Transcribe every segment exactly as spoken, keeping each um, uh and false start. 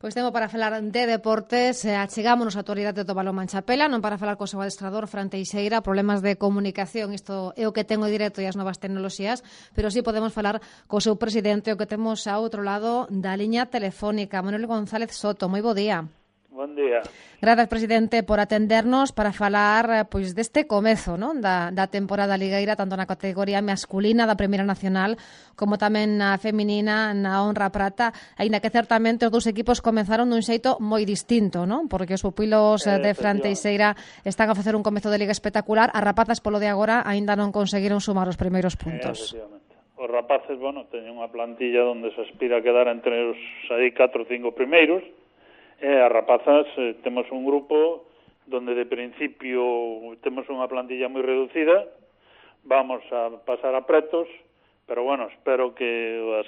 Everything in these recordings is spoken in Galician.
Pois temos para falar de deportes, eh, achegámonos á actualidade do balón Manchapela, non para falar co seu adestrador Fran Teixeira, problemas de comunicación, isto é o que ten o directo e as novas tecnoloxías, pero sí podemos falar co seu presidente, o que temos ao outro lado da liña telefónica, Manuel González Soto. Moi bo día. Bon día. Grazas, presidente, por atendernos para falar pois deste comezo, non, da, da temporada ligueira, tanto na categoría masculina da Primeira Nacional como tamén na feminina, na Honra Prata, aínda que certamente os dous equipos comenzaron dun xeito moi distinto, non? Porque os pupilos eh, de Fran Teixeira están a facer un comezo de liga espectacular, as rapazas polo de agora aínda non conseguiron sumar os primeiros puntos. Efectivamente. Os rapaces, bueno, teñen unha plantilla onde se aspira a quedar entre os aí catro ou cinco primeiros. E as rapazas eh, temos un grupo donde de principio temos unha plantilla moi reducida, vamos a pasar a pretos, pero bueno, espero que as,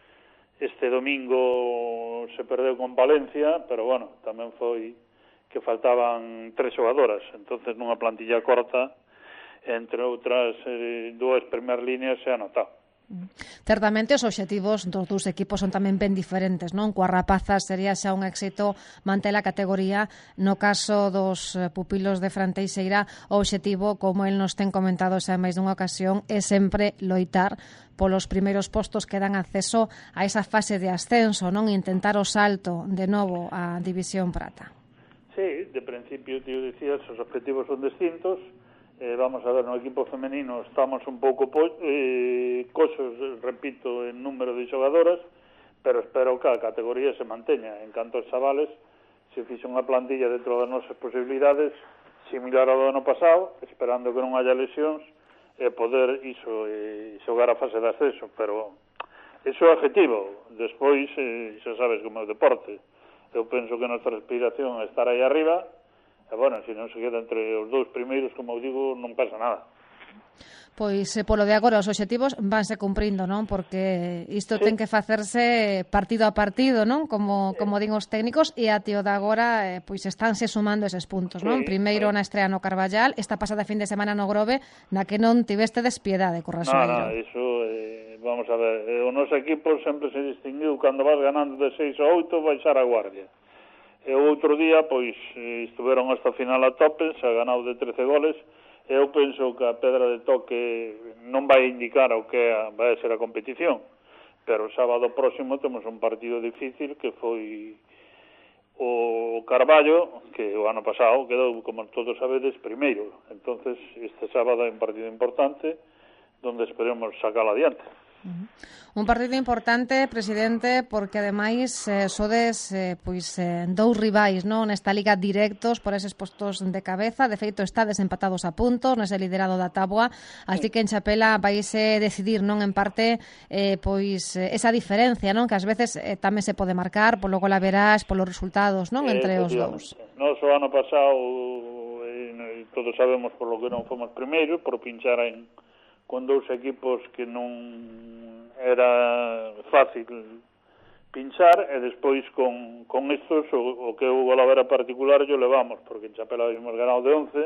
este domingo se perdeu con Valencia, pero bueno, tamén foi que faltaban tres xogadoras, entonces nunha plantilla corta, entre outras eh, dúas primeiras líneas se ha notado. Certamente os obxectivos dos dous equipos son tamén ben diferentes, non? Coas rapazas sería xa un éxito manter a categoría. No caso dos pupilos de Fran Teixeira, o obxectivo, como el nos ten comentado xa máis dunha ocasión, é sempre loitar polos primeiros postos que dan acceso a esa fase de ascenso, non? Intentar o salto de novo á División Prata. Sí, de principio, tío, dicías, os objetivos son distintos. Eh, vamos a ver, no equipo femenino estamos un pouco eh, cosos, repito, en número de xogadoras, pero espero que a categoría se manteña. En canto aos chavales, se fixe unha plantilla dentro das nosas posibilidades similar ao do ano pasado, esperando que non haya lesións, e poder iso, eh, xogar a fase de ascenso, pero iso é objetivo. Despois, eh, xa sabes como é o deporte, eu penso que a nosa aspiración é estar aí arriba. E, bueno, se non se queda entre os dous primeiros, como eu digo, non pasa nada. Pois, eh, polo de agora, os obxectivos vanse cumprindo, non? Porque isto sí. ten que facerse partido a partido, non? Como, sí. como din os técnicos, e a tío de agora, eh, pois estánse sumando eses puntos, non? Sí, primeiro sí. na estrea no Carballal, esta pasada fin de semana no Grove, na que non tiveste despiedade co Rasoeiro. Non, non, iso, eh, vamos a ver, eh, o noso equipo sempre se distinguiu cando vas ganando de seis ou oito, baixar a guardia. E o outro día, pois, estuveron hasta o final a tope, se ha ganado de trece goles, e eu penso que a pedra de toque non vai indicar o que vai ser a competición, pero o sábado próximo temos un partido difícil que foi o Carballo, que o ano pasado quedou, como todos sabedes, primeiro. Entonces, este sábado é un partido importante, donde esperemos sacar adiante. Uh-huh. Un partido importante, presidente, porque ademais eh, sodes eh, pois, eh, dous rivais, non, nesta liga directos por eses postos de cabeza. De feito, estades empatados a puntos nese liderado da táboa, así que en Chapela vaise decidir, non, en parte eh, pois eh, esa diferencia, non, que ás veces eh, tamén se pode marcar polo golaverás, polos resultados, non, entre os dous. Nos o ano pasado, eh, todos sabemos por lo que non fomos primeiro, por pinchar en con dous equipos que non era fácil pinchar, e despois con, con estos o, o que o golavera particular yo levamos, porque en Chapela habíamos ganado de once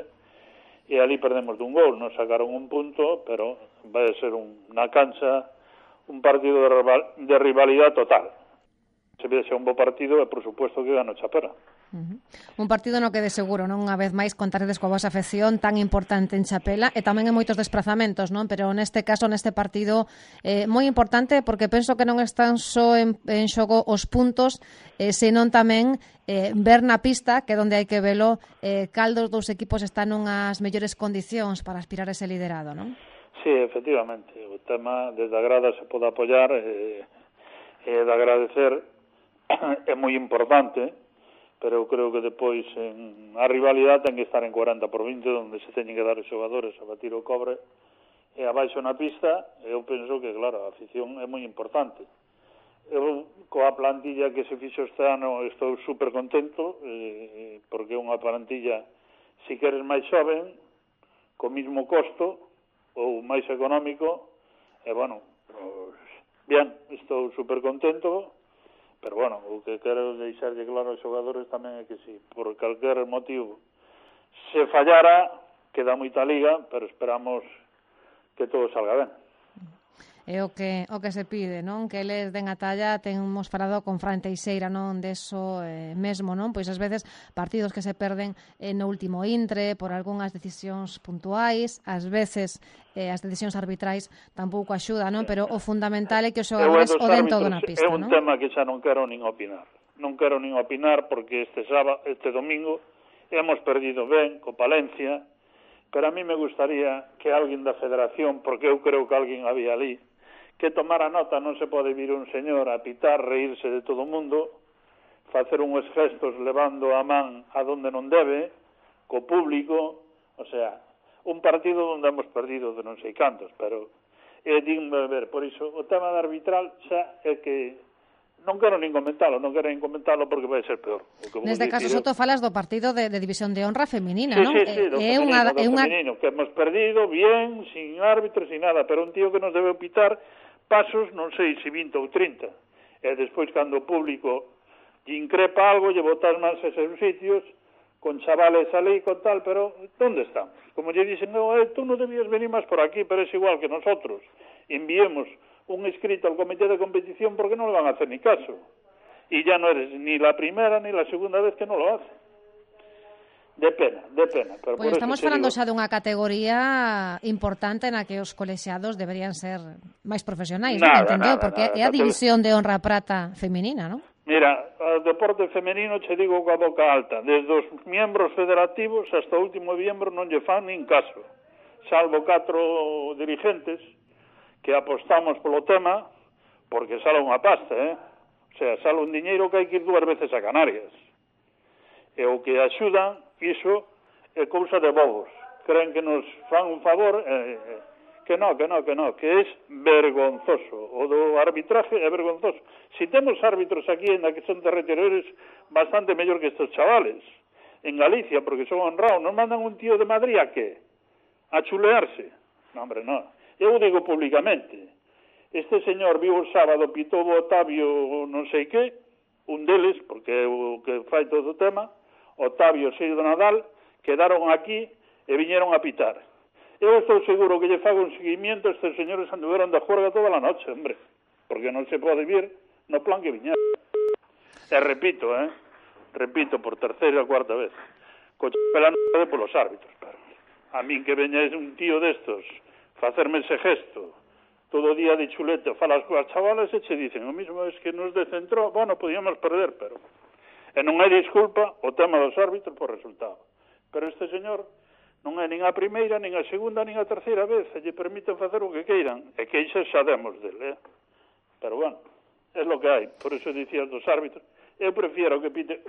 e ali perdemos dun gol, nos sacaron un punto, pero vai ser un, na cancha un partido de, rival, de rivalidade total. Se vexe un bo partido e por supuesto que gano Chapela. Uh-huh. Un partido no que de seguro, non, unha vez máis contaredes coa vosa afección tan importante en Chapela e tamén en moitos desprazamentos, non? Pero neste caso, neste partido eh, moi importante, porque penso que non están só en, en xogo os puntos, eh, senón tamén eh, ver na pista, que é onde hai que velo, eh, cal dos dous equipos están nunhas mellores condicións para aspirar a ese liderado, non? Sí, efectivamente, o tema desde a grada se pode apoiar e eh, eh, de agradecer é moi importante, pero eu creo que depois en a rivalidade ten que estar en cuarenta por vinte, onde se teñen que dar os xogadores a batir o cobre, e abaixo na pista, eu penso que, claro, a afición é moi importante. Eu, coa plantilla que se fixo este ano, estou super contento, eh, porque é unha plantilla, se queres máis xoven, co mismo costo, ou máis económico, e, bueno, pues, bien, estou super contento. Pero, bueno, o que quero deixarlle claro aos xogadores tamén é que si por calquer motivo se fallara, queda moita liga, pero esperamos que todo salga ben. é o que o que se pide, non? Que eles den a talla, temos falado con Fran Teixeira, non, deso eh, mesmo, non? Pois ás veces partidos que se perden eh, no último intre por algunhas decisións puntuais, ás veces eh, as decisións arbitrais tampouco axuda, non? Pero o fundamental é que os xogadores o den todo na pista, non? É un tema que xa non quero nin opinar. Non quero nin opinar porque este sábado, este domingo hemos perdido ben co Palencia, pero a mí me gustaría que alguén da Federación, porque eu creo que alguén había ali, que tomara nota. Non se pode vir un señor a pitar, reírse de todo o mundo, facer uns gestos levando a man a donde non debe, co público, o sea, un partido onde hemos perdido de non sei cantos, pero é digno de ver. Por iso, o tema da arbitral xa é que non quero nin comentalo, non quero nin comentalo porque vai ser peor. Neste caso, Soto, falas do partido de, de División de Honra feminina, sí, non? Sí, sí, do é femenino, unha, do é unha... femenino, que hemos perdido bien, sin árbitro, sin nada, pero un tío que nos debe pitar pasos, non sei se vinte ou trinta, e despois cando o público lle increpa algo, lle botas máis a esos sitios, con chavales ali, con tal, pero ¿dónde estamos? Como lle dicen, no, eh, tú non debías venir máis por aquí, pero es igual que nosotros enviemos un escrito al comité de competición porque non le van a hacer ni caso, y ya no eres ni la primera ni la segunda vez que no lo hace. De pena, de pena. Pero pois estamos falando digo... xa dunha categoría importante na que os colexiados deberían ser máis profesionais, nada, non? Entendeu? Nada, Porque nada, é a división de honra prata feminina, non? Mira, o deporte femenino che digo coa boca alta, desde os miembros federativos hasta o último miembro non lle fan nin caso, salvo catro dirigentes que apostamos polo tema, porque sale unha pasta, eh? O sea, sale un diñeiro que hai que ir dúas veces a Canarias. E o que axudan, iso é cousa de bobos. Creen que nos fan un favor, eh, que no, que no, que no, que es vergonzoso. O do arbitraje é vergonzoso. Si temos árbitros aquí en la que son territorios bastante mellor que estos chavales, en Galicia, porque son honrados, nos mandan un tío de Madrid a que? A chulearse? No, hombre, no. Eu digo públicamente, este señor viu o sábado, pitou o Otavio non sei que, un deles, porque é o que fai todo o tema, Otavio Seido Nadal, quedaron aquí e viñeron a pitar. Eu estou seguro que lle fago un seguimiento, estes señores anduveron da juerga toda a noche, hombre, porque non se pode vir no plan que viñeron. E repito, eh, repito por terceira ou cuarta vez, co pelando polos árbitros, pero a min que veña un tío destos, facerme ese gesto, todo o día de chulete, falas coas chavalas e che dicen, o mismo es que nos descentrou, bueno, podíamos perder, pero... E non é disculpa o tema dos árbitros por resultado. Pero este señor non é nin a primeira, nin a segunda, nin a terceira vez, e lle permiten facer o que queiran, e que iso xa demos dele, eh? Pero bueno, é lo que hai, por eso dicías dos árbitros. Eu prefiero que pite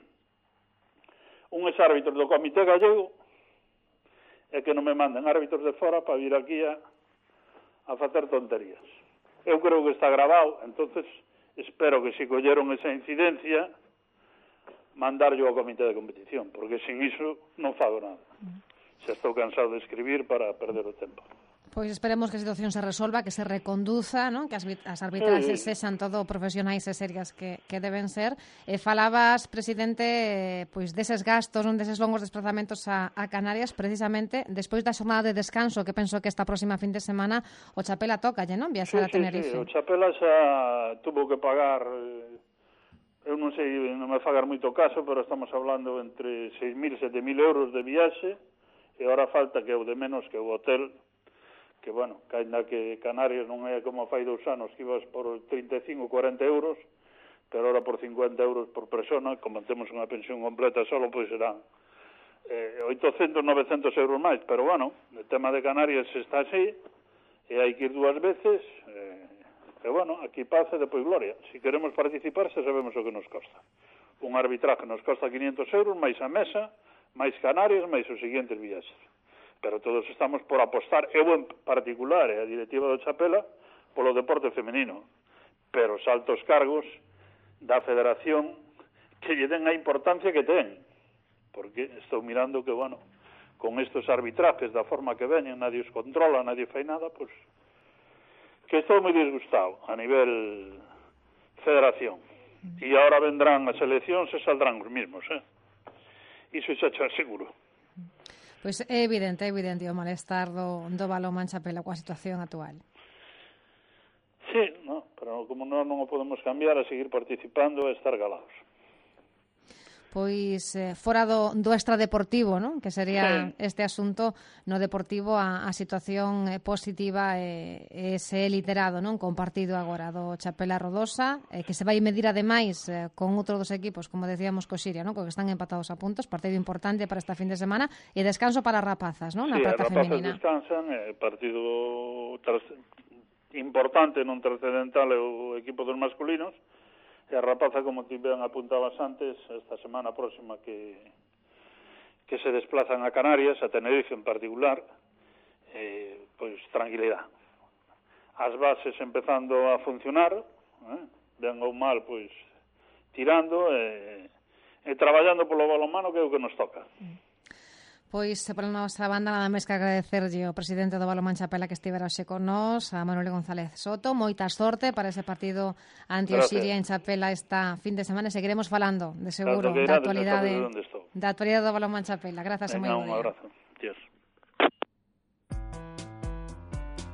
un ex-árbitro do Comité Gallego e que non me manden árbitros de fora para vir aquí a, a facer tonterías. Eu creo que está grabado, entonces espero que se colleron esa incidencia mandarlo ao comité de competición, porque sin iso non fago nada. Xa estou cansado de escribir para perder o tempo. Pois esperemos que a situación se resolva, que se reconduza, non? Que as, as arbitraxes sí. sexan todo profesionais e serias que, que deben ser. E falabas, presidente, pois deses gastos, non deses longos desplazamentos a, a Canarias, precisamente despois da xornada de descanso, que penso que esta próxima fin de semana o Chapela tócalle, non? Viaxar sí, a Tenerife. Sí, sí, o Chapela xa tuvo que pagar... Eu non sei, non me fagar moito caso, pero estamos hablando entre seis mil, sete mil euros de viaxe, e ahora falta que o de menos que o hotel, que, bueno, que ainda que Canarias non é como fai dous anos, que ibas por trinta e cinco, cuarenta euros, pero ahora por cincuenta euros por persona, como temos unha pensión completa solo, pois serán eh, oitocentos, novecentos euros máis, pero, bueno, o tema de Canarias está así, e hai que ir dúas veces, eh, e, bueno, aquí paz e depois gloria. Si queremos participar, xa sabemos o que nos costa. Un arbitraje nos costa quinientos euros, máis a mesa, máis Canarias, máis os seguintes viaxes. Pero todos estamos por apostar, eu en particular, e a directiva do Chapela, polo deporte femenino. Pero os altos cargos da federación que lle den a importancia que ten. Porque estou mirando que, bueno, con estos arbitrajes da forma que veñen, nadie os controla, nadie fai nada, pois... Pues, que estou moi disgustado a nivel federación. E agora vendrán as eleccións e saldrán os mismos, eh? Iso xa xa seguro. Pois é evidente, é evidente o malestar do, do balonmán Chapela coa situación actual. Sí, no, pero como nós non o podemos cambiar, a seguir participando e estar galados. Pois eh, fora do, do extradeportivo, non? Que sería sí. Este asunto no deportivo a, a situación eh, positiva e eh, ese literado, non? Compartido agora do Chapela Rodosa, eh, que se vai medir ademais eh, con outro dos equipos, como decíamos co Xiria, non? Que están empatados a puntos, partido importante para esta fin de semana e descanso para as rapazas, non? Na sí, prata femenina. Sí, as rapazas descansan, eh, partido tras... importante, non trascendental, é o equipo dos masculinos. E a rapaza, como ti ben apuntabas antes, esta semana próxima que que se desplazan a Canarias, a Tenerife en particular, eh, pois tranquilidade. As bases empezando a funcionar, eh, ben ou mal, pois tirando e, e traballando polo balonmano, que é o que nos toca. Pois, pola nosa banda, nada máis que agradecerlle ao presidente do Balonmán Chapela que estivera hoxe con nós, a Manuel González Soto. Moita sorte para ese partido ante o Xiria en Chapela esta fin de semana e seguiremos falando, de seguro, da actualidade, da actualidade do Balonmán Chapela. Grazas e moi bo día. Un abrazo. Dios.